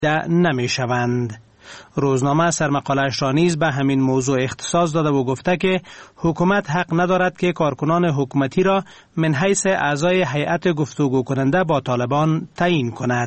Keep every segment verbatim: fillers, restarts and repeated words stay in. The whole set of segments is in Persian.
نمی شوند. روزنامه سرمقاله‌اش را نیز به همین موضوع اختصاص داده و گفته که حکومت حق ندارد که کارکنان حکومتی را من حیث اعضای هیئت گفتگو کننده با طالبان تعیین کند.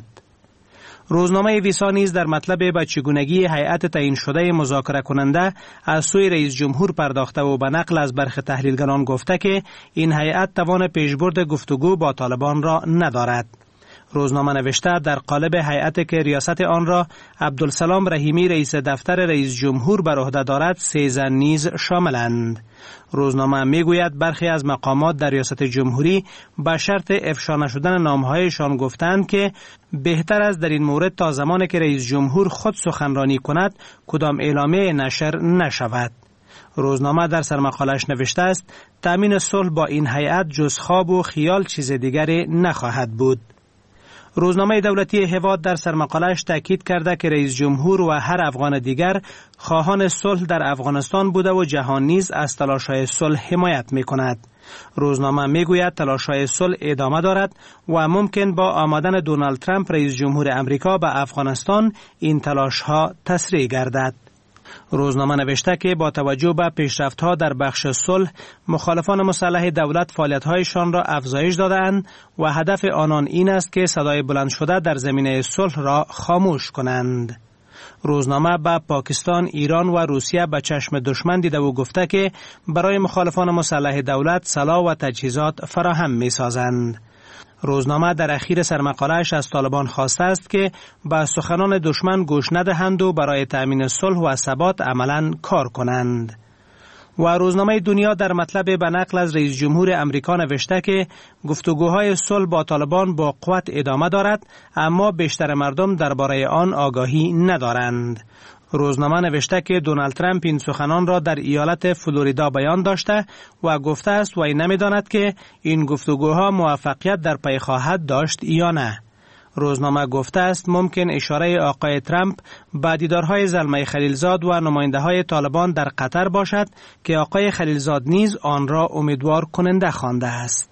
روزنامه ویسا نیز در مطلب به چگونگی هیئت تعیین شده مذاکره کننده از سوی رئیس جمهور پرداخته و به نقل از برخی تحلیلگران گفته که این هیئت توان پیشبرد گفتگو با طالبان را ندارد. روزنامه نوشته در قالب هیئت که ریاست آن را عبدالسلام رحیمی رئیس دفتر رئیس جمهور بر عهده دارد سه زن نیز شاملند. روزنامه میگوید برخی از مقامات در ریاست جمهوری به شرط افشا نشدن نامهایشان گفتند که بهتر است در این مورد تا زمانی که رئیس جمهور خود سخنرانی کند کدام اعلامیه نشر نشود. روزنامه در سرمقاله‌اش نوشته است تامین صلح با این هیئت جز خواب و خیال چیز دیگری نخواهد بود. روزنامه دولتی هواد در سرمقاله‌اش تاکید کرده که رئیس جمهور و هر افغان دیگر خواهان صلح در افغانستان بوده و جهان نیز از تلاش‌های صلح حمایت می‌کند. روزنامه میگوید تلاش‌های صلح ادامه دارد و ممکن با آمدن دونالد ترامپ رئیس جمهور امریکا به افغانستان این تلاش‌ها تسریع گردد. روزنامه نوشته که با توجه به پیشرفت‌ها در بخش صلح مخالفان مسلح دولت فعالیت‌هایشان را افزایش داده‌اند و هدف آنان این است که صدای بلند شده در زمینه صلح را خاموش کنند. روزنامه به پاکستان، ایران و روسیه به چشم دشمن دیده و گفته که برای مخالفان مسلح دولت سلاح و تجهیزات فراهم می‌سازند. روزنامه در اخیر سرمقاله‌اش از طالبان خواسته است که به سخنان دشمن گوش ندهند و برای تأمین صلح و ثبات عملاً کار کنند. و روزنامه دنیا در مطلب به نقل از رئیس جمهور امریکا نوشته که گفتگوهای صلح با طالبان با قوت ادامه دارد اما بیشتر مردم درباره آن آگاهی ندارند. روزنامه نوشته که دونالد ترامپ این سخنان را در ایالت فلوریدا بیان داشته و گفته است وی نمی‌داند که این گفتگوها موفقیت در پی خواهد داشت یا نه. روزنامه گفته است ممکن اشاره آقای ترامپ به دیدارهای زلمه خلیلزاد و نماینده‌های طالبان در قطر باشد که آقای خلیلزاد نیز آن را امیدوار کننده خوانده است.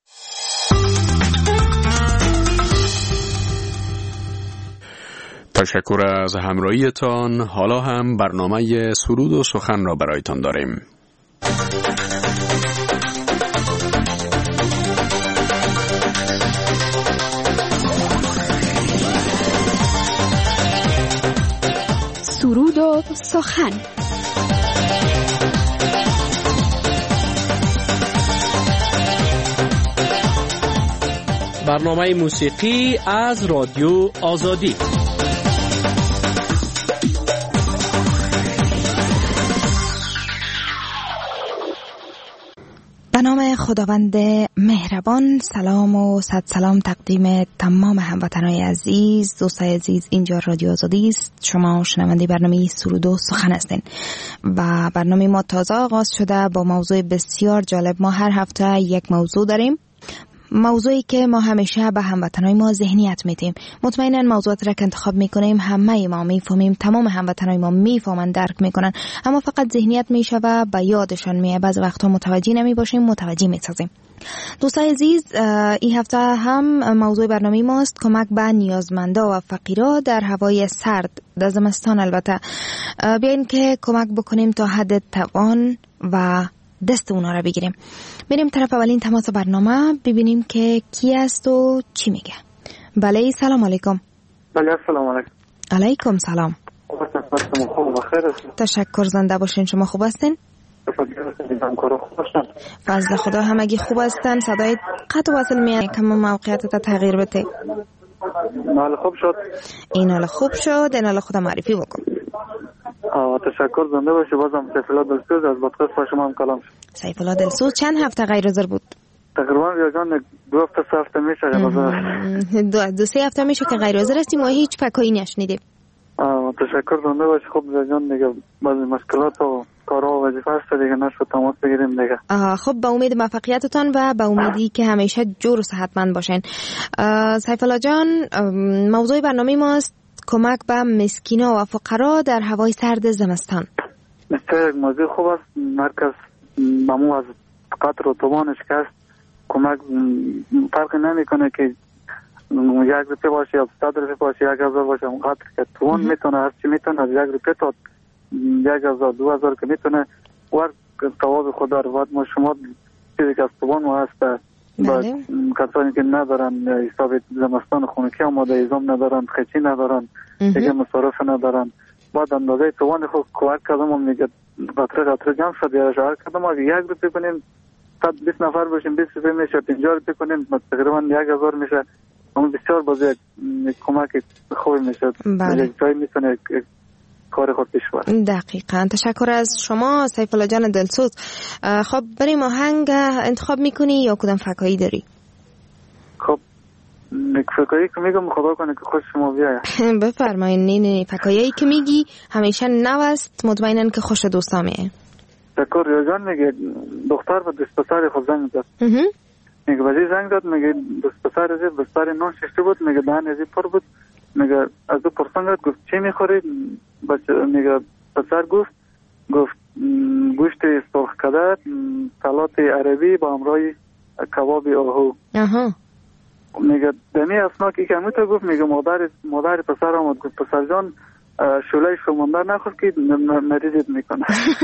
تشکر از همراهیتان. حالا هم برنامه سرود و سخن را برایتان داریم. سرود و سخن. برنامه موسیقی از رادیو آزادی. به نام خداوند مهربان، سلام و صد سلام تقدیم تمام هموطنان عزیز، دوستای عزیز. اینجا رادیو آزادی است. شما شنونده برنامه سرود و سخن هستین و برنامه ما تازه آغاز شده با موضوع بسیار جالب. ما هر هفته یک موضوع داریم، موضوعی که ما همیشه به هموطنای ما ذهنیت میدیم. مطمئنا موضوعات را که انتخاب میکنیم همه ما میفهمیم، تمام هموطنای ما میفهمن، درک میکنن، اما فقط ذهنیت میشه و به یادشان میاد. بعضی وقتا متوجه نمیباشیم، متوجه میسازیم. دوستای عزیز، این هفته هم موضوع برنامه ماست کمک به نیازمندا و فقیرا در هوای سرد در زمستان. البته بیاین که کمک بکنیم تا حد توان و دست اونا را بگیریم. بریم طرف اولین تماس برنامه ببینیم که کی است و چی میگه. بله، سلام علیکم. بله، سلام علیکم. علیکم سلام. تشکر، زنده باشین. شما خوب هستین؟ فضل خدا همگی خوب هستن. صدای قطع وصل میاد، کم موقعیت تا تغییر بده. حال خوب شد. این حال خوب شد. این حال خدا معرفی بکن. آه تشکر، زنده باشی. بازم سیفالله دلسوز از پادکست با شما هم کلام شد. سیفالله دلسوز چند هفته غیر حاضر بود؟ تقریبا یگان دو هفته سه هفته میشه. دو دو سه هفته میشه که غیر حاضر هستیم و هیچ فکایی نشنیدیم. آه تشکر، زنده باشی. خب جان دیگه بعضی مشکلات و کارها و وظیفه هست دیگه، نشد تماس بگیریم دیگه. آها خب، به امید موفقیتتان و به امیدی که همیشه جور و صحتمند باشین. سیفالله جان، موضوع برنامه ماست کمک به مسکینا و فقرا در هوای سرد زمستان. مثل یک موضوع خوب است. مرکز ممو از قطر و توانش که است کمک فرق نمی کنه که یک روپیه باشه یا صد روپیه باشه یک هزار باشه اونقدر که توان میتونه هر چی میتونه از یک روپیه تا یک هزار دو هزار که میتونه ور ثواب خدا رو باید ما شما چیزی که از توان ما هست کسانی که ندارن حساب زمستان خونکی آماده ایزام ندارن خیچی ندارن دیگه مصارف ندارن باید اندازه توان خود کوک کدام هم میگه قطره قطره جمع شد یا هر کدام اگه یک روپیه کنیم صد بیست نفر باشیم بیست روپیه میشه پنجاه روپیه کنیم تقریبا یک هزار میشه اون بسیار بازی کمک خوبی میشه یک جایی میتونه کار خود پیش بره. دقیقاً. تشکر از شما سیف الله جان دلسوز. خب بریم آهنگ انتخاب میکنی یا کدام فکایی داری؟ خب فکایی که میگم خدا کنه که خوش شما بیاید. بفرمایید. نه نه فکایی که میگی همیشه نو است مطمئنن که خوش دوستامه. تشکر یا جان میگه دختر و دوست پسر خود زنگ داد. میگه ولی زنگ داد میگه دوست پسر از بستر نان ششته بود میگه دهن ازی پر بود میگه از دو پرسان گفت چی میخوری؟ بچه میگه پسر گفت گفت گوشت سرخ کده سالات عربی با همراه کباب آهو. اها میگه دمی اسناکی که همونطور گفت میگه مادر مادر پسر آمد گفت پسر جان شوله شمانده نخور که مریضت میکنه.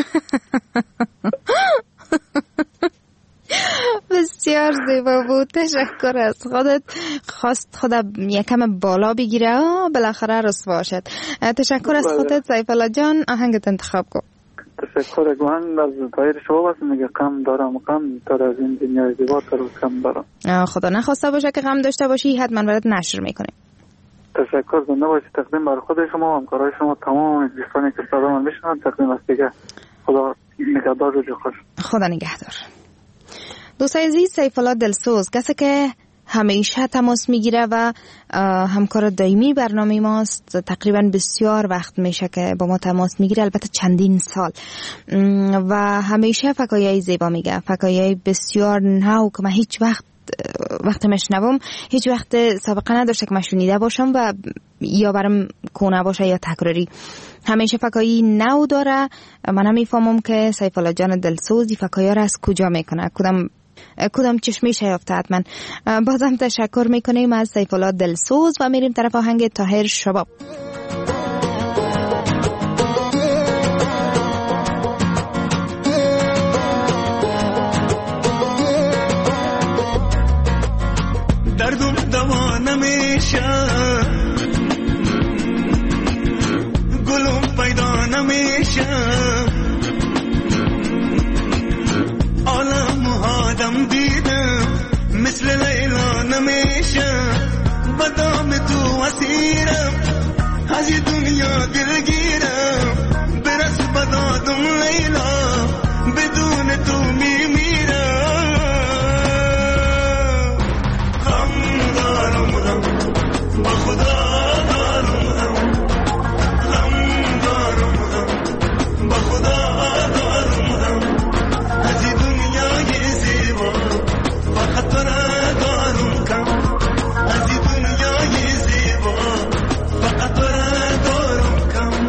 بسیار زیبا بود. تشکر از خودت. خواست خدا یکم بالا بگیره بالاخره رسوا شد. تشکر از خودت سیف الله جان. آهنگت انتخاب کن. تشکر گوهن از تایر شما بس میگه کم دارم کم تر از این دنیای زیبا تر کم دارم. خدا نخواسته باشه که غم داشته باشی حتما برات نشر میکنیم. تشکر زنده باشی. تقدیم بر خود شما و همکارای شما تمام دوستانی که صدا من میشنن تقدیم است دیگه. خدا نگهدار رو خوش. خدا نگهدار. دوستای عزیز سیف الله دلسوز کسی که همیشه تماس میگیره و همکار دائمی برنامه ماست. تقریبا بسیار وقت میشه که با ما تماس میگیره البته چندین سال و همیشه فکایای زیبا میگه فکایای بسیار نو که من هیچ وقت وقتی مشنوم هیچ وقت سابقه نداشته که من شنیده باشم و یا برام کونه باشه یا تکراری. همیشه فکایی نو داره. من هم میفهمم که سیف الله جان دلسوز فکایا را از کجا میکنه کدام کدام چشمش یافته حتما. بازم تشکر میکنیم از سیف الله دلسوز و میریم طرف آهنگ طاهر شباب. دردم دوا نمیشه گلم پیدا نمیشه عالم آدم دیدم مثل لیلا نمیشه بدام تو اسیرم از این دنیا دلگیرم برس بدادم لیلا بدون تو میمیرم غم دارم غم با خدا دارم غم غم دارم غم با خدا دارم غم از این دنیای زیبا فقط تو را دارم کم از این دنیای زیبا فقط تو را دارم کم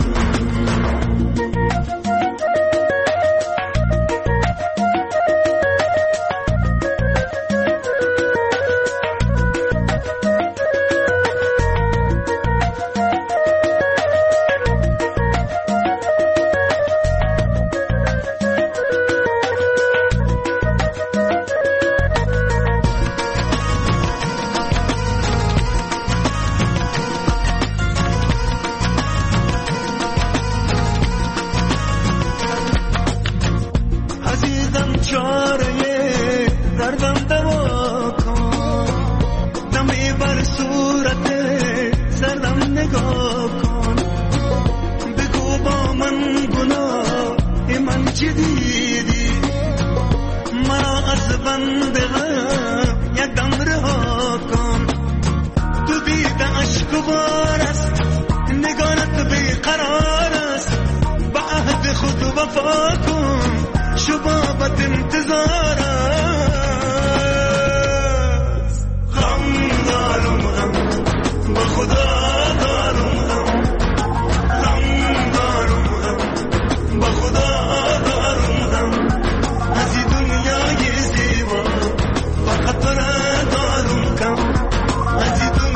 از این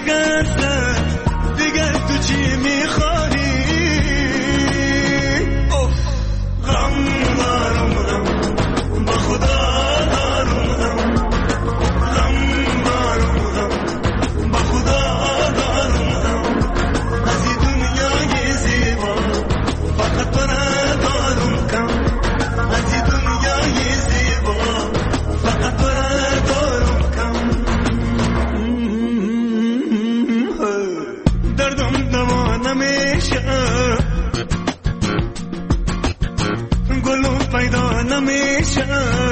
شکستن دیگر تو چی میخوایی غم دارم غم با خدا دارم غم غم دارم غم با خدا دارم غم از این دنیای زیبا فقط تو را دارم کم از این دنیای زیبا فقط تو را دارم کم دردم دوا نمیشه گلو پیدا نمیشه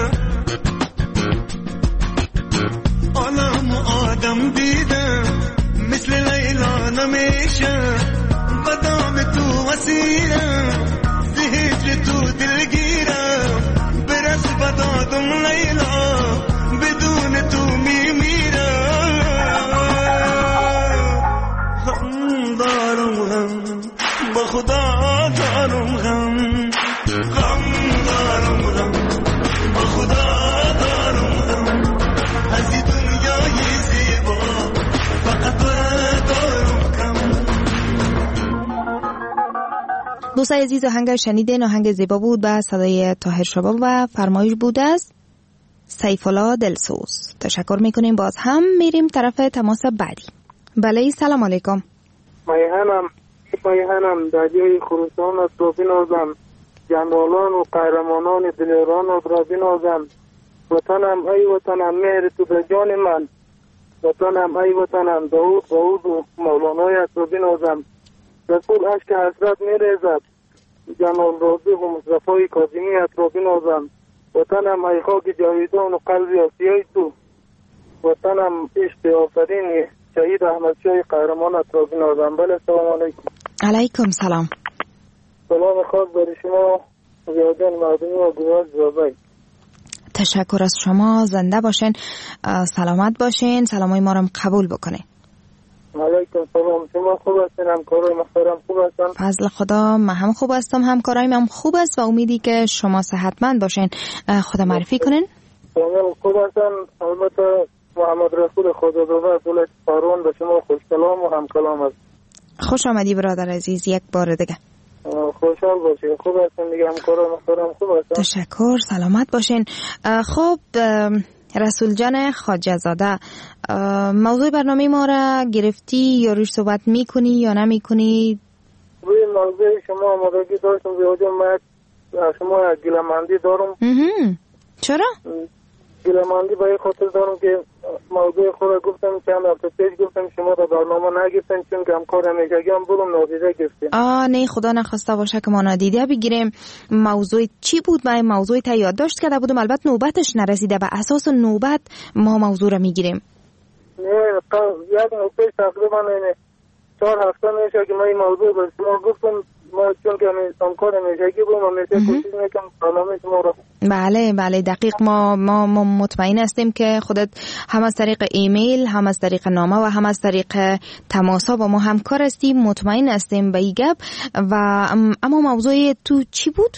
عالم آدم دیدم مثل لیلا نمیشه بدام تو وسیرم زهجر تو دلگیرم برس بدادم لیلا بدون تو میمیرم غم دارم غم با خدا دارم غم غم دارم غم با خدا دارم غم از این دنیای زیبا فقط تو را دارم کم. دوستای عزیز، آهنگ شنیدین آهنگ زیبا بود با صدای طاهر شباب و فرمایش بود از سیف الله دلسوز. تشکر میکنیم. باز هم میریم طرف تماس بعدی. بله سلام علیکم. مایهنم مایهنم دادیای خروسان از رو بینازم جنرالان و قهرمانان دلیران را بینازم وطنم ای وطنم مهر تو به جان من وطنم ای وطنم داود داود و مولانایت را بینازم رسول عشق حسرت میریزد جمال راضی و مصطفی کاظمیت را بینازم وطنم ای خاک جاویدان و قلب آسیای تو وطنم عشق آفرین شهید احمد شاه قهرمانت را بینازم. بله سلام علیکم. علیکم سلام. سلام خاص برای شما زیادین مردمی و گروه زیادی. تشکر از شما. زنده باشین، سلامت باشین، سلامای ما رو قبول بکنین. علیکم سلام. شما خوب هستین؟ همکارای محترم خوب هستن؟ فضل خدا من هم خوب هستم، همکارای من خوب است و امیدی که شما صحتمند باشین. خدا معرفی کنین. کامل خوب هستن. البته محمد رسول خدا داده دولت فارون به شما خوش کلام و هم کلام است. خوش آمدی برادر عزیز یک بار دیگه. خوشحال باشین. خوب هستین دیگه همکارای محترم خوب هستن؟ تشکر، سلامت باشین. خب رسول جان خواجه زاده، موضوع برنامه ما را گرفتی یا روش صحبت میکنی یا نمیکنی؟ روی موضوع شما آمادگی داشتم زیادی. من شما گله‌مندی دارم. چرا؟ گله‌مندی به خاطر دارم که موضوع خود را گفتم چند هفته پیش گفتم شما را برنامه نگرفتن چون که همکار همیشگی هم بودم نادیده گرفتیم. آه نه خدا نخواسته باشه که ما نادیده بگیریم. موضوع چی بود؟ من موضوع تا یادداشت کرده بودم، البته نوبتش نرسیده، به اساس نوبت ما موضوع را میگیریم. نه تا یک ماه پیش تقریبا نه چهار هفته میشه که من این موضوع به شما گفتم. ما چون که همکار همیشگی بودم همیشه کوشش میکنم برنامه شما را. بله بله دقیق. ما ما ما مطمئن هستیم که خودت هم از طریق ایمیل، هم از طریق نامه و هم از طریق تماسا با ما همکار هستیم. مطمئن هستیم به این گپ. و اما موضوع تو چی بود؟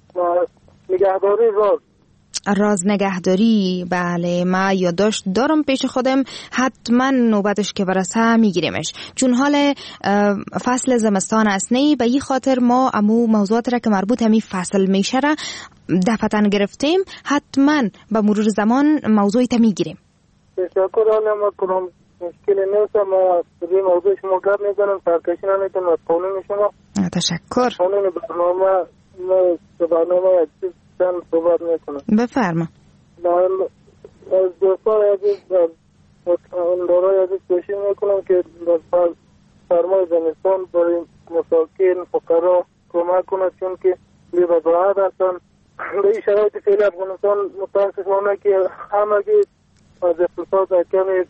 نگهداری راز. راز نگهداری. بله من یادداشت دارم پیش خودم، حتما نوبتش که برسه میگیریمش، چون حال فصل زمستان است. نه به این خاطر ما امو موضوعات را که مربوط همی فصل میشه را دفعتاً گرفتیم، حتما به مرور زمان موضوعی تا میگیریم. تشکر. حالا ما کنم مشکلی نیست. ما به موضوع شما گپ میزنم، سرکشی نمیکنم از قانون شما. تشکر. قانون برنامه ما برنامه چیز چند صحبت میکنم. بفرما. از دوستان عزیز دارای عزیز کوشش میکنم که سرمای زمستان برای مساکین فقرا کمک کنند، چون که بی وضاحت هستن. به این شرایط فعلی افغانستان متاسفانه که همگی از اقتصاد کمی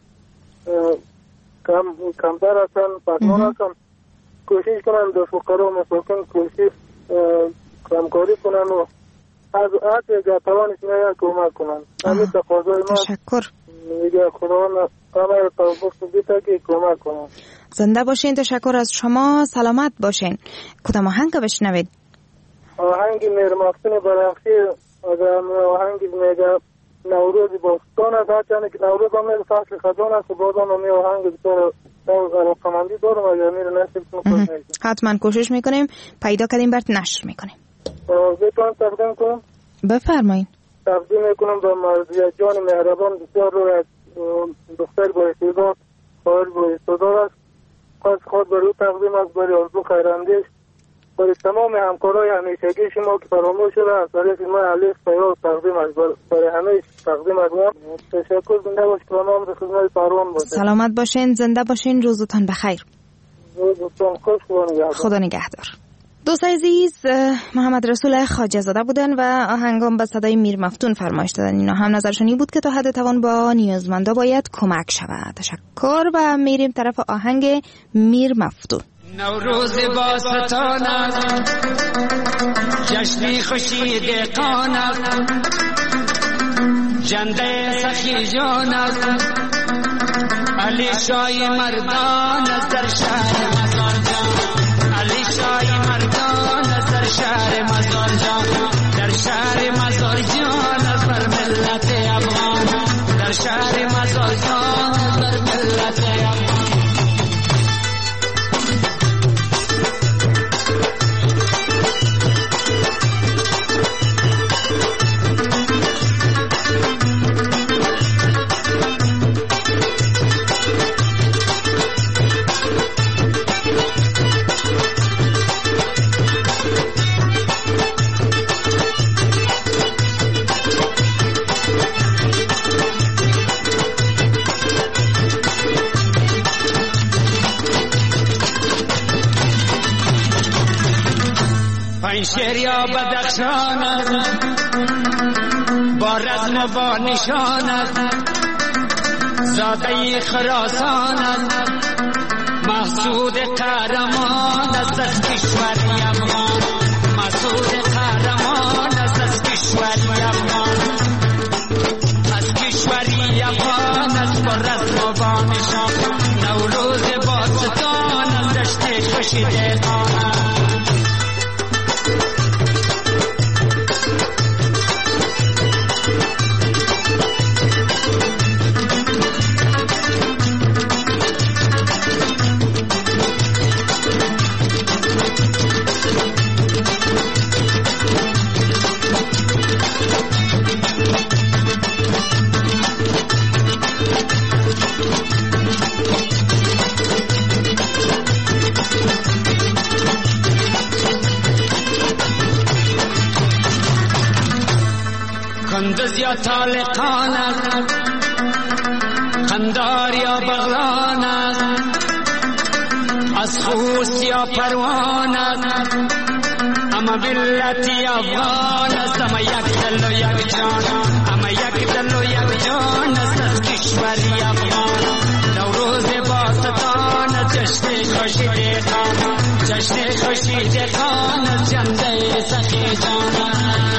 کم کمتر هستن، پسمان هستن. کوشش کنند به فقرا و مساکین کوشش همکاری کنند و از حد که توانش میاد کمک کنند. همین تقاضای ما. تشکر. میگه خداوند همه رو توفیق بده که کمک کنند. زنده باشین. تشکر از شما. سلامت باشین. کدام آهنگ بشنوید؟ آهنگ میر محسن برخشی. آهنگ میگه نوروز باستان است، هرچند که نوروز هم میره فصل خزان است و بازم هم میره آهنگ بسیار رقمندی دارم اگر میره نشر کنم. حتما کوشش میکنیم پیدا کردیم برات نشر میکنیم. بتونم تقدیم کنم؟ بفرمایید. تقدیم میکنم به مرضیه جان مهربان بسیار رو از دختر با استعداد خواهر با استعداد است. خواهد خواهد برای تقدیم است، برای آرزو خیراندیش، برای تمام همکارای همیشگی شما که فراموش شده از طریق ما علیه سیار تقدیم است، برای همه تقدیم است. تشکر، زنده باش که نام به خدمت پروان باشه. سلامت باشین، زنده باشین، روزتان بخیر. روزتان خوش، خدا نگهدار. خدا نگهدار. دوست عزیز، محمد رسول خواجه زاده بودن و آهنگام به صدای میر مفتون فرمایش دادن. اینا هم نظرشانی بود که تا حد توان با نیازمندا باید کمک شود. تشکر و میریم طرف آهنگ میر مفتون. نوروز باستان است، جشن خوشی دهقان است، جنده سخی جان است، علی شای مردان است در شهر مزار جان، علی شای مردان است در شهر مزار جان، در شهر مزار جان است بر ملت افغان، در شهر مزار جان است بر ملت افغان. پنشیر یا بدخشان است، با رزم و با نشان است، زاده خراسان است، محسود قهرمان است از کشور افغان، محسود قهرمان است از کشور افغان، از کشور افغان است با رزم و با نشان. نوروز باستان است، جشن خوشی دهقان است. کندز یا طالقان است، قندار یا بغلان است، از خوست یا پروان است، اما ملتی افغان است، اما یک دل و یک جان، اما یک دل و یک جان است از کشور افغان. نوروز باستان جشن خوشی دهقان، جشن خوشی دهقان جنده سخی جان.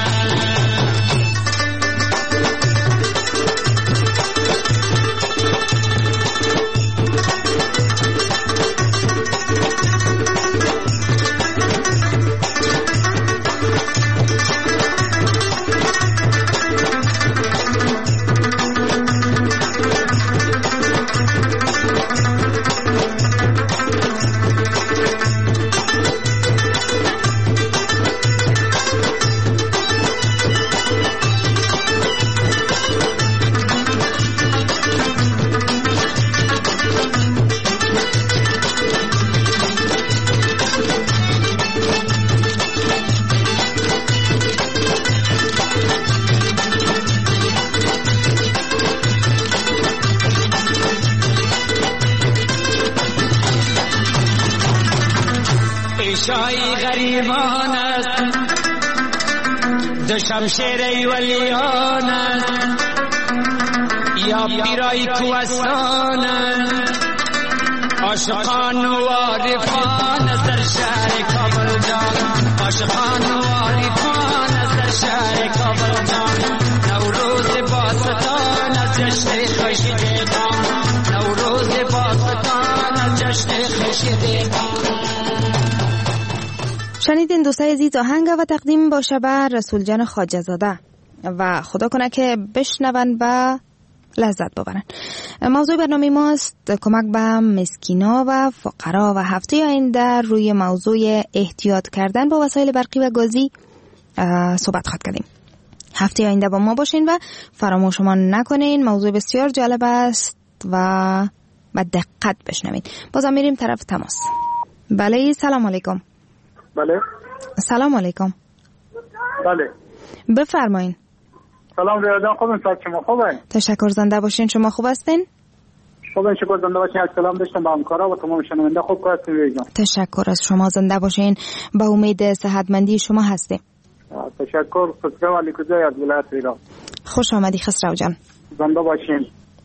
شای غریبان است، دو شمشیر ولیان است، یا پیرای کوهستان است، عاشقان و عارفان است در شهر کابل جان، عاشقان و عارفان است در شهر کابل جان. نوروز باستان است، جشن خوشی دهقان، نوروز باستان است، جشن خوشی دهقان. شنیدین دوستای عزیز آهنگ و تقدیم با شبه رسول جان خواجه زاده. و خدا کنه که بشنون و لذت ببرن. موضوع برنامه ماست کمک به مسکینا و فقرا و هفته آینده روی موضوع احتیاط کردن با وسایل برقی و گازی صحبت خواهد کردیم. هفته آینده با ما باشین و فراموش شما نکنین، موضوع بسیار جالب است و با دقت بشنوین. بازم میریم طرف تماس. بله سلام علیکم. بله سلام علیکم. بله بفرمایین. سلام ریاضان، خوبین؟ صحت شما خوبه؟ تشکر، زنده باشین. شما خوب هستین؟ خوبین، شکر، زنده باشین. سلام داشتم به همکارا و تمام شنونده. خوب هستین ریاضان؟ تشکر از شما، زنده باشین. به امید صحتمندی شما هستیم. تشکر. خسرو علیکوزی از ولایت ایران. خوش آمدی خسرو جان. زنده باشین.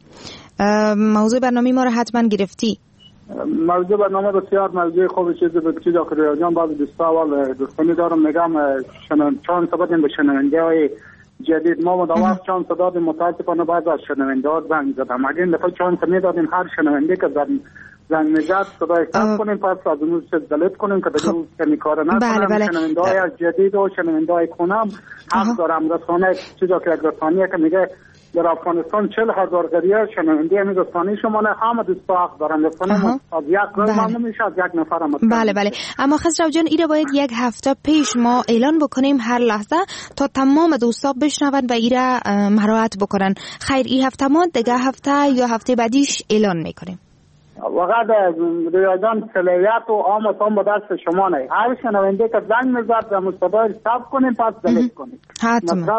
موضوع برنامه ما رو حتما گرفتی. موضوع برنامه بسیار موضوع خوبی چیزی بود که دکتر ریاضان بعضی دوستا اول دوستانی دارم میگم شنون چون سبب به شنونده های جدید ما مداوم چون صداد متاسفانه بعض از شنونده ها زنگ زدم. اگه این دفعه چون میدادیم هر شنونده که زنگ زنگ میزد صدای ثبت کنیم، پس از اون روز دلیت کنیم که دیگه روز کنی کار نکنم. بله بله. شنونده های از جدید و شنونده های کنم حق دارم. رسانه چیزا که یک رسانیه که میگه در افغانستان چهل هزار گریه شنونده همین رسانه شما نه، همه دوستا حق دارن. رسانه از یک رسانه نمیشه از یک نفر هم. بله بله. اما خسرو جان ایره باید یک هفته پیش ما اعلان بکنیم هر لحظه تا تمام دوستا بشنون و ایره مراعات بکنن. خیر این هفته ما دیگه هفته یا هفته بعدیش اعلان میکنیم. وقت ریاضان صلاحیت و آمد هم با دست شما نه. هر شنونده که زنگ میزد و مصطفی ثبت کنیم پس دلیت کنیم. حتما.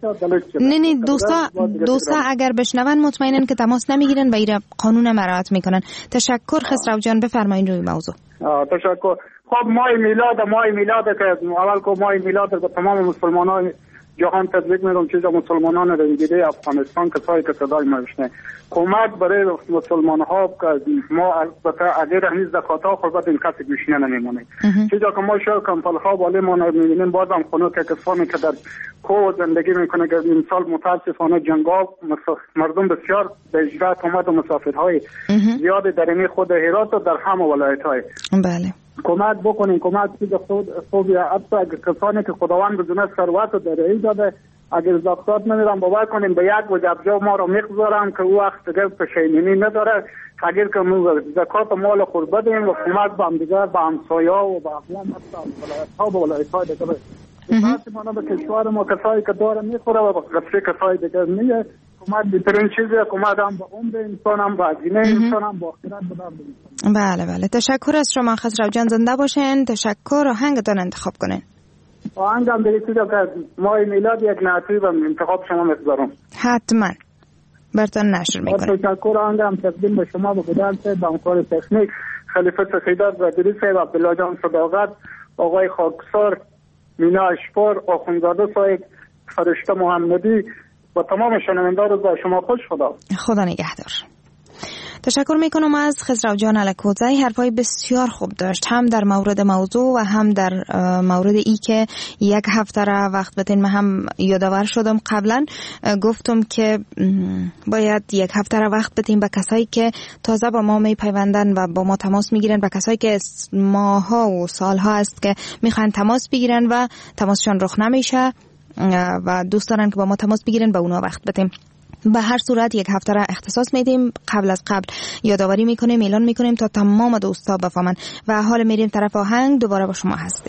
نه نه دوستا دوستا اگر بشنون مطمئنن که تماس نمیگیرن و ایره قانون مراعات میکنن. تشکر خسرو جان، بفرمایید روی موضوع. تشکر. خب ماه میلاد ماه میلاد که اول کو ماه میلاد به تمام مسلمانان جهان تبریک میگم. چیزا مسلمانان رنگیده افغانستان کسایی که صدای ما بشنه کمک برای مسلمان ها که ما البته اگر هنوز زکات ها خوربت این کسی گوشینه نمیمونه. چیزا که ما شاید کمپل ها بالی ما نمیبینیم بازم خونو که کسانی که در کو زندگی میکنه که این سال متاسفانه جنگا مردم بسیار به اجرات اومد و مسافرهای زیاد در این خود هرات و در همه ولایت های. بله. کمک بکنین. کمک چیز خود خوبی حتی اگر کسانی که خداوند بدونه ثروت و درهی داده اگر زکات نمیدن باور کنین به یک وجب جا ما رو میگذارن که او وقت دیگه پشیمانی نداره. اگر که ما زکات مال خود بدیم و کمک به هم دیگه به همسایا و به اقوام حتی ولایت ها و ولایت های دیگه متاسفانه به کشور ما کسایی که داره میخوره و به کسایی دیگه میگه کمک بیترین چیزی کمک هم به عمر انسان هم به عزینه انسان هم به آخرت بدم. بله بله. تشکر از شما خسرو جان، زنده باشین. تشکر. آهنگتان انتخاب کنین. آهنگ هم دیگه چیزا که ماه میلاد یک نعتی و انتخاب شما میذارم. حتما برتان نشر میکنم. تشکر. آهنگ هم تقدیم به شما و بدن سه بانکار تکنیک خلیفه سخیدات و دری صاحب عبدالله جان صداقت آقای خاکسار مینا اشپار آخوندزاده صاحب فرشته محمدی و تمام شنوندگان رو با شما خوش خدا. خدا نگهدار. تشکر میکنم از خسرو جان الکوزی. حرفای بسیار خوب داشت، هم در مورد موضوع و هم در مورد ای که یک هفته را وقت بدین. من هم یادآور شدم قبلا گفتم که باید یک هفته را وقت بدیم به کسایی که تازه با ما میپیوندن و با ما تماس میگیرن، به کسایی که ماها و سالها است که میخوان تماس بگیرن و تماسشان رخ نمیشه و دوست دارن که با ما تماس بگیرن، به اونا وقت بدیم. به هر صورت یک هفته را اختصاص میدیم. قبل از قبل یادآوری میکنیم، اعلان میکنیم تا تمام دوستا بفهمن و حال میریم طرف آهنگ. دوباره با شما هستیم.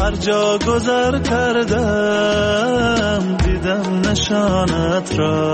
هر جا گذر کردم دیدم نشانت را،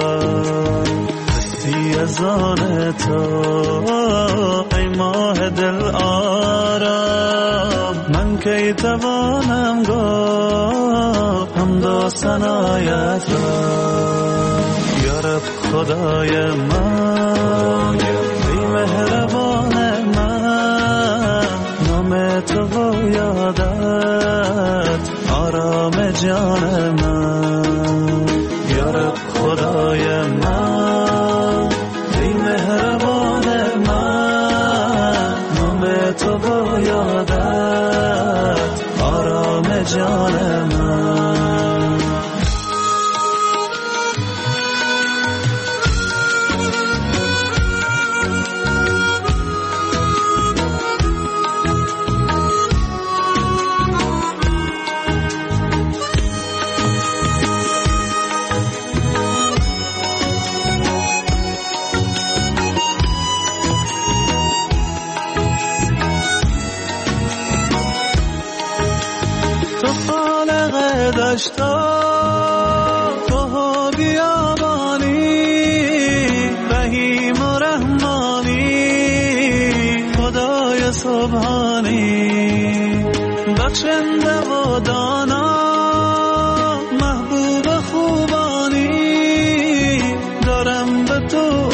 از آن تو ای ماه دل آرام، من کی توانم گفت حمد ثنایت را. یا رب خدای من ای مهربان من، نام تو و یادت آرام جان من. یا رب خدای من ای مهربان من، نام تو و یادت آرام جان من. تو بیابانی رحیم و رحمانی، خدای سبحانی بخشنده و دانا، محبوب خوبانی دارم به تو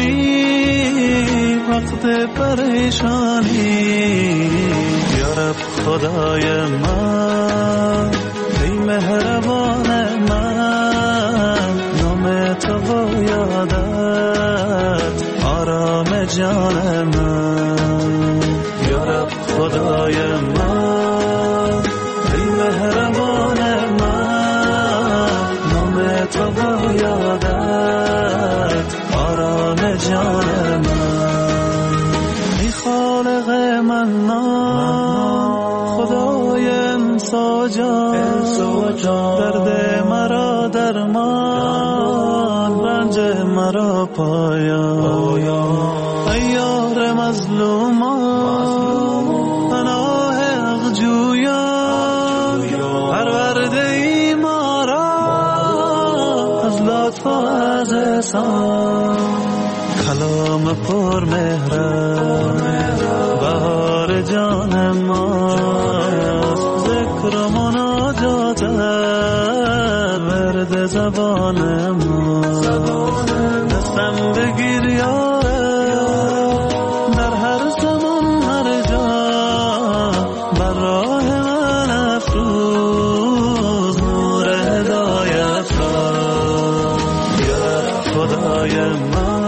امید وقت پریشانی. یا رب خدای من ای مهربان من، نام تو و یادت آرام جان من. یا رب خدای من ای مهربان من، نام تو و یادت آرام جان من. ای خالق من خدای انساجان، درد مرا درمان، رنج مرا پایان. ای یار مظلومان، پناه حق جویان، پرورده ای ما را از لطف و از احسان. کلام پر مهرم بهار جان ما، ذکر و مناجات ورد زبان ما. دستم بگیر یاره در هر زمان هر جا، بر راه من افروز نور هدایت را. یا خدای من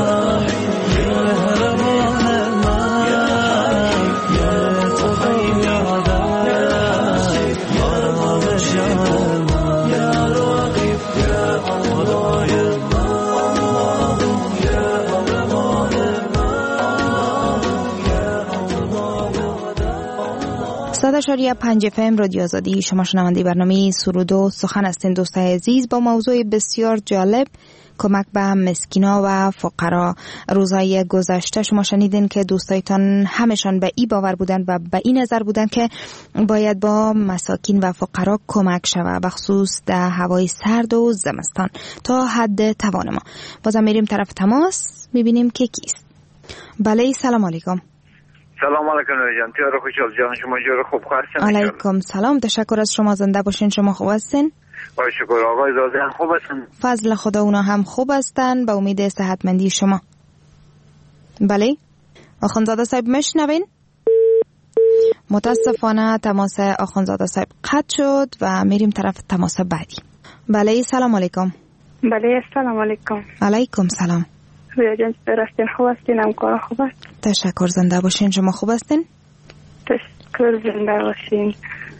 صد اشاری پنج اف ام رادیو آزادی. شما شنونده برنامه سرود و سخن هستین دوستای عزیز، با موضوع بسیار جالب کمک به مسکینا و فقرا. روزهای گذشته شما شنیدین که دوستایتان همشان به این باور بودن و به این نظر بودن که باید با مساکین و فقرا کمک شود، بخصوص در هوای سرد و زمستان تا حد توان ما. بازم میریم طرف تماس، میبینیم که کیست. بله سلام علیکم. سلام علیکم جان، تیار خوشحال جان، شما جور خوب هستین؟ علیکم سلام، تشکر از شما، زنده باشین. شما خوب هستین؟ با شکر. آقای زاده خوب هستن؟ فضل خدا اونا هم خوب هستن، به امید صحتمندی شما. بله آخوندزاده صاحب میشنوین؟ متاسفانه تماس آخوندزاده صاحب قطع شد و میریم طرف تماس بعدی. بله سلام علیکم. بله سلام علیکم. علیکم سلام. رویا جان چطور هستین؟ خوب هستین؟ همکارا خوب هست؟ تشکر، زنده باشین. شما خوب هستین؟ تشکر، زنده باشین.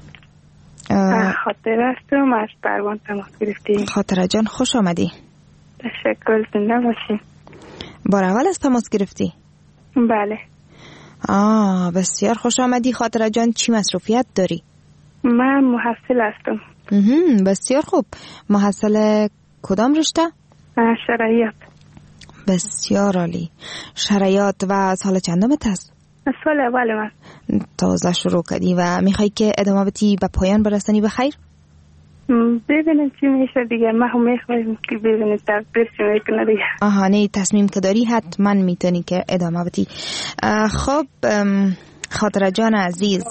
خاطره هستم از پروان تماس گرفتیم. خاطره جان خوش آمدی. تشکر، زنده باشین. بار اول از تماس گرفتی؟ بله. آه بسیار خوش آمدی. خاطره جان چی مصروفیت داری؟ من محصل هستم. بسیار خوب. محصل کدام رشته؟ شرعیات. بسیار عالی. شرعیات. و سال چندمت هست؟ سال اول من. تازه شروع کردی و میخوای که ادامه بدی به پایان برسانی به خیر؟ ببینیم چی میشه دیگه. ما هم میخوایم که ببینیم تقدیر چی میکنه دیگه. آها نه، تصمیم که داری حتما میتونی که ادامه بدی. خب خاطره جان عزیز،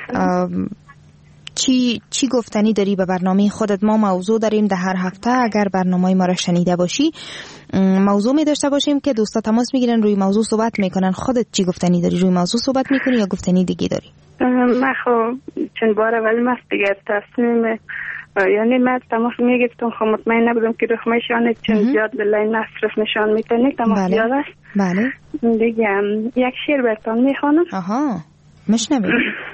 چی چی گفتنی داری به برنامه خودت؟ ما موضوع داریم در هر هفته، اگر برنامه ما را شنیده باشی موضوع می داشته باشیم که دوستا تماس میگیرن روی موضوع صحبت میکنن. خودت چی گفتنی داری؟ روی موضوع صحبت میکنی یا گفتنی دیگه داری؟ من خب چند بار ولی مست دیگه تصمیم، یعنی من تماس میگفتم خب مطمئن نبودم که رخ میشانه، چون زیاد به لین مصرف نشان میکنه تماس بله. زیاد است. بله دیگه یک شعر براتون میخوانم. آها مشنویم.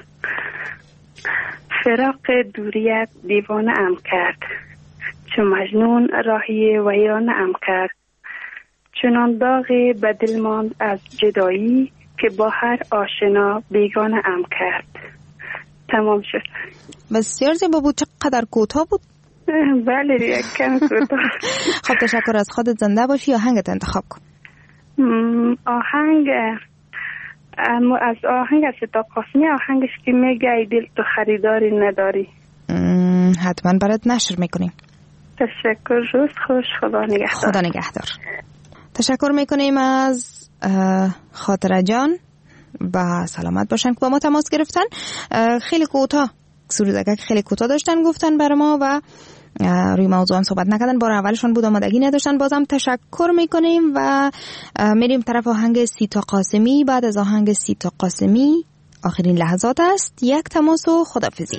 فراق دوریت دیوانه ام کرد، چون مجنون راهی ویرانه ام کرد. چنان داغی به دل ماند از جدایی، که با هر آشنا بیگانه ام کرد. تمام شد. بسیار زیبا بود. چقدر کوتاه بود. بله یک کم کوتاه. خب تشکر از خودت. زنده باشی. آهنگت انتخاب کن. آهنگ از آهنگ از ستا قاسمی، آهنگش که میگه ای دل تو خریداری نداری. حتما برات نشر میکنیم. تشکر. روز خوش. خدا نگهدار. خدا نگهدار. تشکر میکنیم از خاطره جان و سلامت باشن که با ما تماس گرفتن. خیلی کوتاه سرودگک خیلی کوتاه داشتن گفتن برای ما و روی موضوع هم صحبت نکردن. بار اولشون بود آمادگی نداشتن. بازم تشکر میکنیم و میریم طرف آهنگ سیتا قاسمی. بعد از آهنگ سیتا قاسمی آخرین لحظات است. یک تماس و خداحافظی.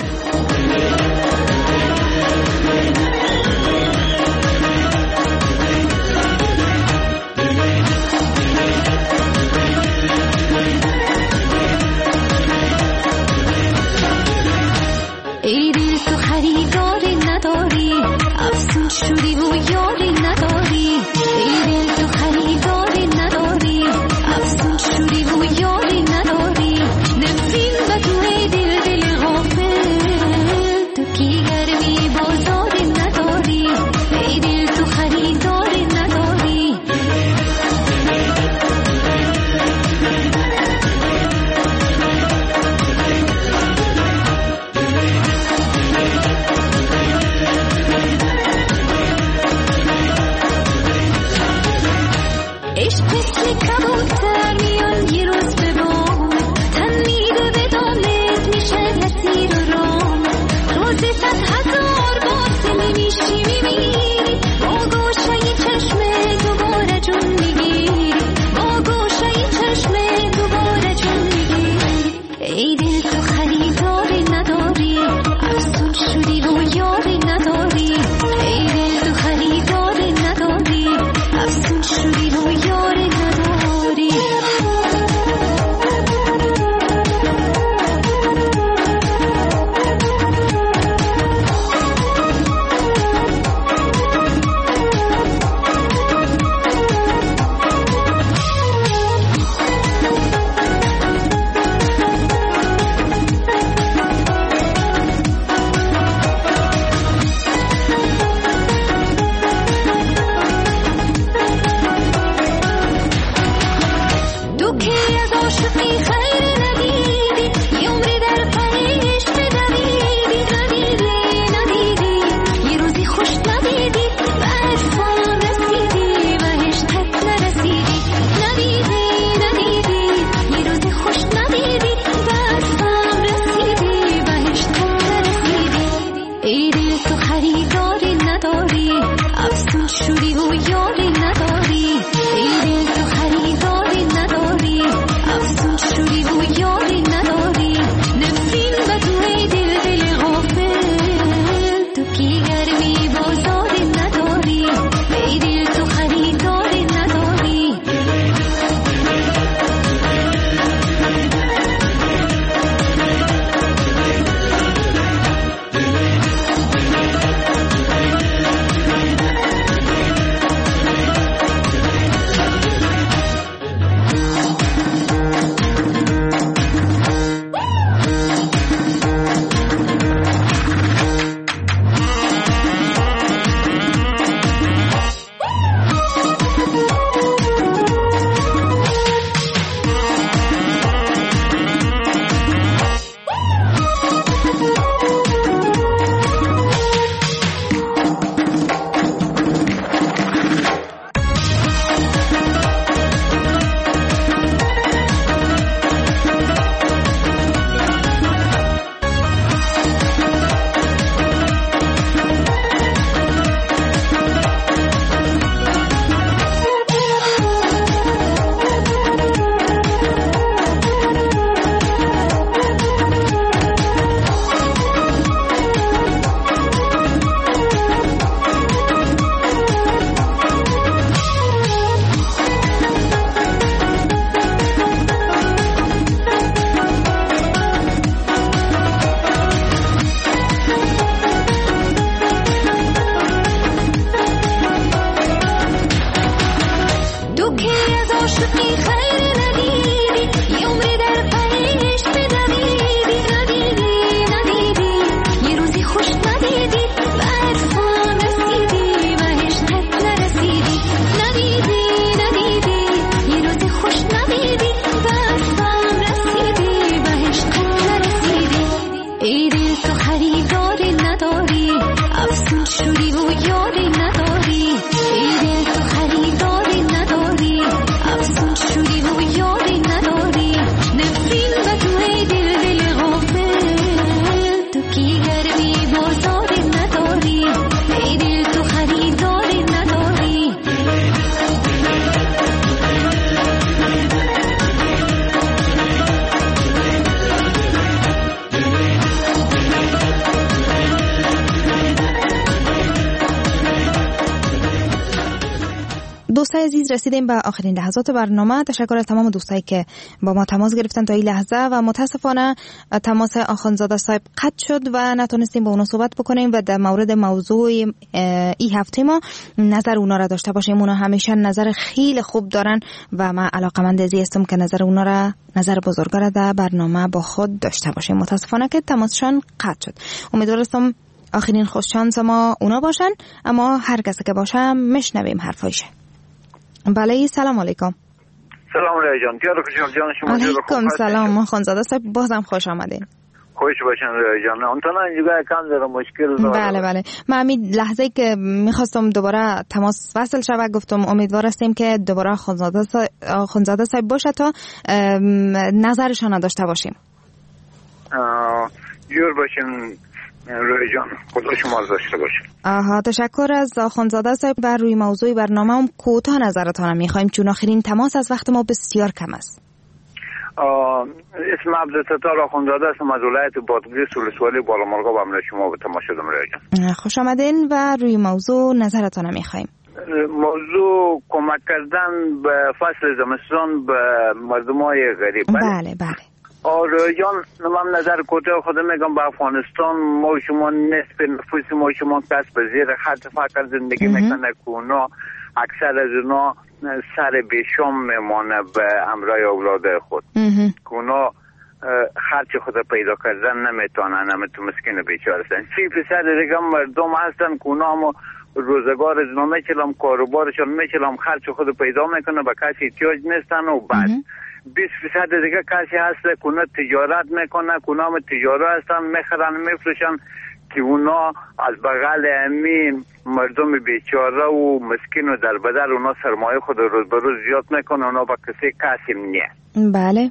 ای دل تو خریداری نداری، افسون شدی و یاری نداری. ای دل تو خریداری نداری، افسون شدی و یاری نداری. نفسین و تو ای دل دل غافل، تو کی گرمی بازاری نداری. ای دل تو خریداری نداری. عشق مثل کبوتر میان یه روز به بام، تن میده به دامت میشه اسیر و رام. روز صد هزار باطل میشی میمیری، با گوشه چشم دوباره جون میگیری. با گوشه چشم دوباره جون میگیری. ای دل تو خریداری نداری، افسون شدی و یاری نداری. ای دل تو خریداری نداری، افسون شدی و یاری نداری. تو که از عاشقی خیر ندیدی، یه عمری در پی عشق دویدی. ندیدی ندیدی یه روزی خوش ندیدی، به عرفان رسیدی و عشقت نرسیدی. ندیدی ندیدی یه روزی خوش ندیدی، به عرفان رسیدی و عشقت نرسیدی. ای دل تو خریداری نداری، افسون شدی و یاری نداری. ای دل تو خریداری نداری، افسون شدی و یاری نداری. نفسین و تو ای دل دل غافل، تو کی گرمی بازاری نداری. ای دل تو خریداری نداری. نداری افسون شدی و یاری نداری ای دل تو خریداری نداری افسون شدی و یاری نداری نفرین به تو ای دل دل غافل تو کی گرمی بازاری نداری ای دل تو خریداری نداری دوستای عزیز رسیدیم به آخرین لحظات برنامه. تشکر از تمام دوستایی که با ما تماس گرفتن تا این لحظه و متاسفانه تماس آخوندزاده صاحب قطع شد و نتونستیم با اونا صحبت بکنیم و در مورد موضوع این هفته ما نظر اونا را داشته باشیم. اونا همیشه نظر خیلی خوب دارن و من علاقمند ازی هستم که نظر اونا را نظر بزرگا را در برنامه با خود داشته باشیم. متاسفانه که تماسشان قطع شد. امیدوارم آخرین خوششانس ما اونا باشن، اما هر کسی که باشه مشنویم حرفایشه. بله سلام علیکم. سلام علیکم جان. تیار خوشم جان شما. علیکم سلام خانزاده صاحب، بازم خوش آمدین. خوش باشن جان. اونطور اینجا کم داره مشکل داره. بله بله. من همین لحظه که میخواستم دوباره تماس وصل شود گفتم امیدوار هستیم که دوباره خانزاده صاحب خانزاده صاحب باشه تا نظرشان داشته باشیم. جور باشین روی جان. خدا شما رو داشته باشین. آها تشکر از آخوندزاده صاحب. بر روی موضوع برنامه هم کوتاه نظرتان میخوایم چون آخرین تماس از وقت ما بسیار کم است. اسم عبدالستار آخوندزاده هستم از ولایت بادغیس ولسوالی بالامرغاب با شما به تماس شدم روی جان. خوش آمدین و روی موضوع نظرتان میخوایم. موضوع کمک کردن به فصل زمستان به مردمای غریب. بله بله. آره جان، من نظر کوتاه خودم میگم به افغانستان ما شما نصف نفوس ما شما کس به زیر خط فقر زندگی میکنه که اونا اکثر از اونا سر بیشام میمانه به امرای اولاد خود که اونا خرچ خود پیدا کردن نمیتونن، نمیتون مسکین بیچاره هستن. سی فیصد دیگه مردم هستن که اونا هم روزگار از اونا میچلم کاروبارشون میچلم خرچ خود پیدا میکنه به کسی احتیاج نیستن و بعد بیست فیصد دیگه کسی هست که اونا تجارت میکنه که اونا هم تجاره هستن میخرن میفروشن که اونا از بغل امین مردم بیچاره و مسکین و در بدر اونا سرمایه خود روز به روز زیاد میکنه، اونا با کسی کسی نیه. بله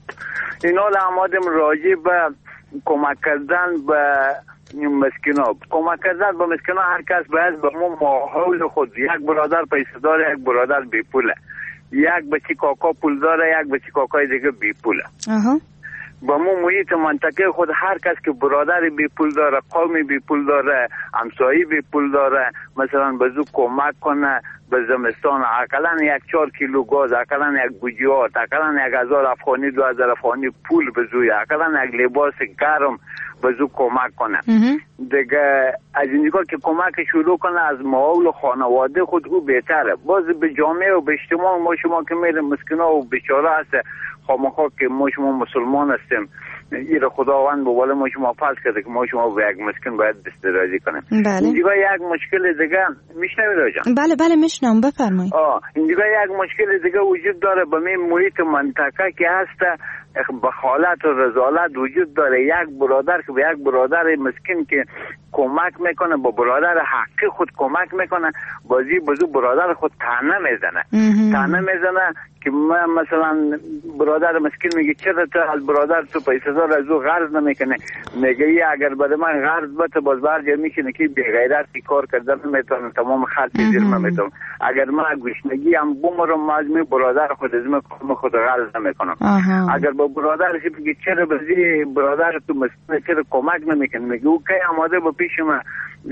اینا لعمادم راجع به کمک کردن به مسکینا. کمک کردن به مسکینا هر کس باید به ما ماحول خود، یک برادر پیسه داره یک برادر بی پوله، یک بچی کاکا پول داره یک بچی کاکای دیگه بی پوله. اها با مو محیط منطقه خود هر کس که برادر بی پول داره، قومی بی پول داره، همسایه بی پول داره، مثلا بزو کمک کنه به زمستان اقلا یک چهار کیلو گاز، اقلا یک بوجیات، اقلا یک هزار افغانی دو هزار افغانی پول بزوی، اقلا یک لباس گرم بزو کمک کنه. دیگه از اینجا که کمک شروع کنه از ماحول و خانواده خود او بهتره. باز به جامعه و به اجتماع ما شما که میریم مسکینا و بیچاره هست خامخا که ما شما مسلمان هستیم ایره خداوند به بالا ما شما فرض کرده که ما شما به یک مسکین باید دسترازی کنیم. بله. اینجا یک مشکل دیگه میشنوید جان؟ بله بله میشنم بفرمایید. آه اینجا یک مشکل دیگه وجود داره به می محیط منطقه که هست بخالت و رضالت وجود داره. یک برادر که به یک برادر مسکین که کمک میکنه با برادر حقی خود کمک میکنه بازی بازو برادر خود تنه میزنه تنه میزنه که من مثلا برادر مسکین میگه چرا تو از برادر تو پیسه دار از او قرض نمیکنه، میگه ای اگر بده من قرض بده باز برجه میکنه که بی غیرتی کار کردن نمیتونم تمام خرج زیر نمیتونم، اگر من گوشنگی هم بمرم از می برادر خود از من خود قرض نمیکنم. اگر با برادرش بگه چرا بزی برادر تو مسکین چرا کمک نمیکنه، میگه او که آماده با پیش من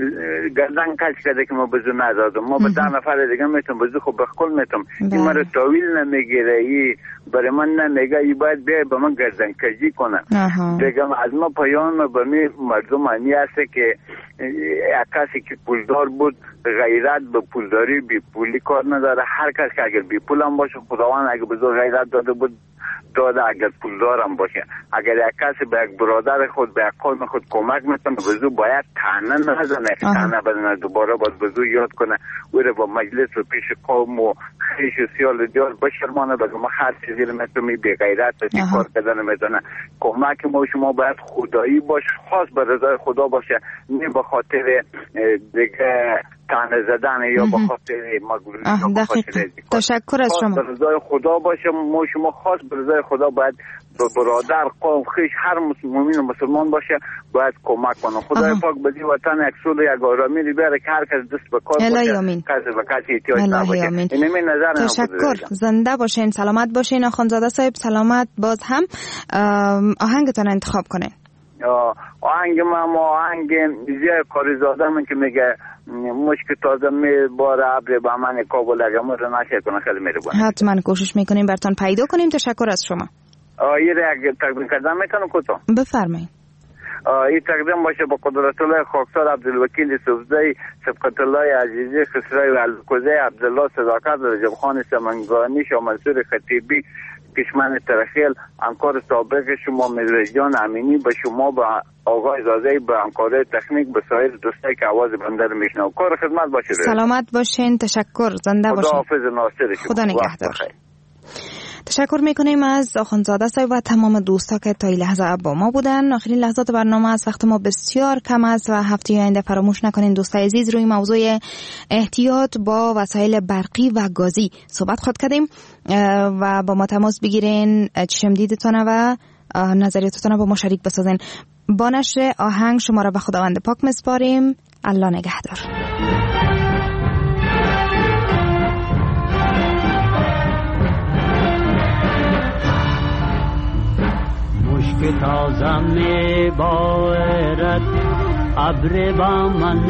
گردن کش کرده که ما بزو ندادم، ما به ده نفر دیگه میتونم بزو خب بخل میتونم این مرا تاویل نمیگیره، ای برای من نمیگه ای باید بیای به من گردن کشی کنه. دیگه از ما پیام به می مردم همی هسته که کسی که پولدار بود غیرت به پولداری بی پولی کار نداره. هر کس که اگر بی پول هم باشه خداوند اگه بزرگ غیرت داده بود داده اگر پولدارم باشه. اگر یک کسی به یک برادر خود به یک قوم خود کمک میکنه بزو باید طعنه نزنه، طعنه بزنه دوباره باید بزو یاد کنه او رو با مجلس و پیش قوم و خیش و سیال دیار بشرمانه بگه ما هر چیزی رو میتونی بی غیرت و چی کار کردن میتونه. کمک ما شما باید خدایی باشه، خاص به رضای خدا باشه، نه به خاطر دیگه طعنه زدن یا به خاطر مگلولی یا به خاطر تشکر از شما. به رضای خدا باشه، ما شما خاص به رضای خدا باید به برادر قوم خیش هر مؤمن و مسلمان باشه باید کمک کنه. خدای پاک به این وطن یک صلح یک آرامی رو بیاره که هر کس دست به کار باشه، کسی به کسی احتیاج نباشه. این من نظر تشکر. زنده باشین، سلامت باشین. آخوندزاده صاحب سلامت. باز هم آهنگتون انتخاب کنین. آهنگ ما آهنگ زیاد کاریزاده من که میگه مشک تازه می بار ابر با من کابل اگه ما رو نشه کنه خیلی میربونه. حتما کوشش میکنیم براتون پیدا کنیم. تشکر از شما. یه یک تقدیم کردن میتونم کوتاه بفرمایید. این تقدیم باشه با قدرت الله خاکسار عبدالوکیل صفزی، سبقت الله عزیزی خسروی و الکوزی، عبدالله صداقت، رجب خان سمنگانی، شاه منصور خطیبی، کشمن ترخیل، همکار سابق شما مزرجان امینی، به شما به آقای زازی، به همکار تکنیک، به سایر دوستایی که آواز بنده رو میشنو. کار خدمت باشه. سلامت باشین. تشکر. زنده باشین. خدا حافظ ناصر شما. خدا نگهدار. تشکر میکنیم از آخوندزاده صاحب و تمام دوستا که تا این لحظه با ما بودن. آخرین لحظات برنامه از وقت ما بسیار کم است و هفته آینده فراموش نکنین دوستای عزیز روی موضوع احتیاط با وسایل برقی و گازی صحبت خود کردیم و با ما تماس بگیرین، چشم دیدتون و نظریاتتون با ما شریک بسازین. با نشر آهنگ شما را به خداوند پاک مسپاریم. الله نگهدار. مشک تازه می بارد ابر با من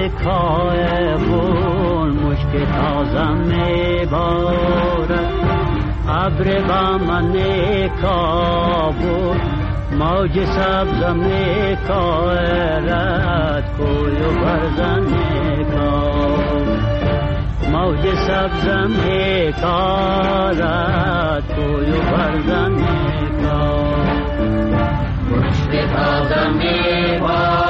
کابل، مشک تازه می بارد ابر با من کابل، موج سبز می کارد کوی و برزن کابل، موج سبز می کارد کوی و برزن کابل. مشک تازه می بارد